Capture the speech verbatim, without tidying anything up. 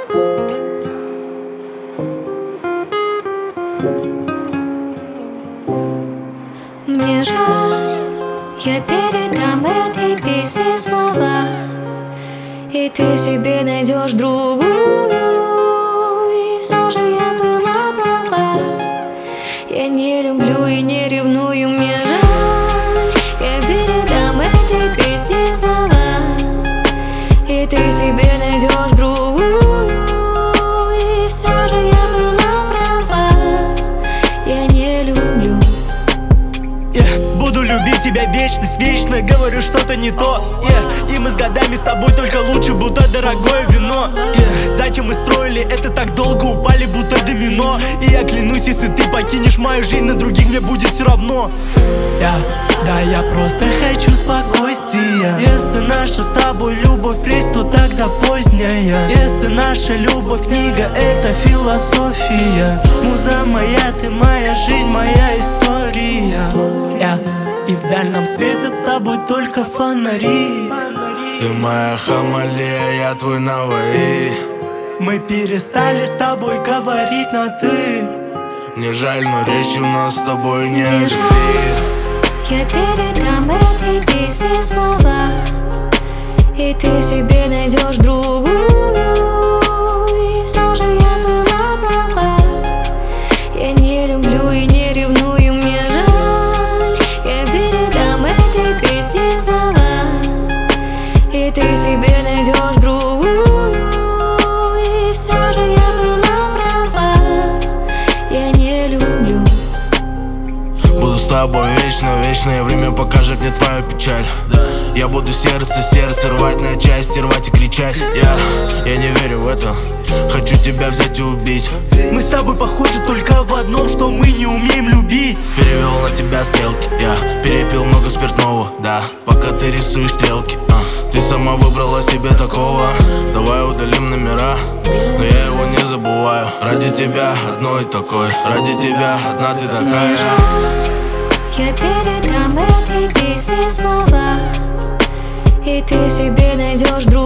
Мне жаль, я передам этой песне слова, и ты себе найдешь другую. И все же я была права. Я не люблю и не ревную. Мне жаль, я передам этой песне слова, и ты себе найдешь другую. И все же я была права. Я не люблю. Yeah. Буду любить тебя вечность, вечно говорю что-то не то, yeah. И мы с годами с тобой только лучше, будто дорогое вино, yeah. Зачем мы строили это так долго, упали будто домино. И я клянусь, если ты покинешь мою жизнь, на других мне будет все равно, yeah. Да я просто хочу спокойствия. Если наша с тобой любовь пресс, то тогда поздняя. Если наша любовь книга, это философия. Муза моя, ты моя жизнь, моя история, yeah. И вдаль нам светят с тобой только фонари. Ты моя Хамалея, я твой Наваи. Мы перестали с тобой говорить на ты. Мне жаль, но речь у нас с тобой не о любви. Я передам этой песне слова, и ты себе найдешь другую. И все же я была права. Я не люблю и не ревную. Мне жаль, я передам этой песне слова, и ты себе найдешь другую. И все же я была права. Я не люблю. Буду с тобой вечно, вечное время покажет мне твою печаль. Я буду сердце, сердце рвать на части, рвать и кричать. Я, я не верю в это, хочу тебя взять и убить. Мы с тобой похожи только в одном, что мы не умеем любить. Перевел на тебя стрелки, я перепил много спиртного, да, пока ты рисуешь стрелки, а. Ты сама выбрала себе такого, давай удалим номера, но я его не забываю. Ради тебя одной такой, ради тебя одна ты такая же. Я передам этой песне слова, и ты себе найдешь друг.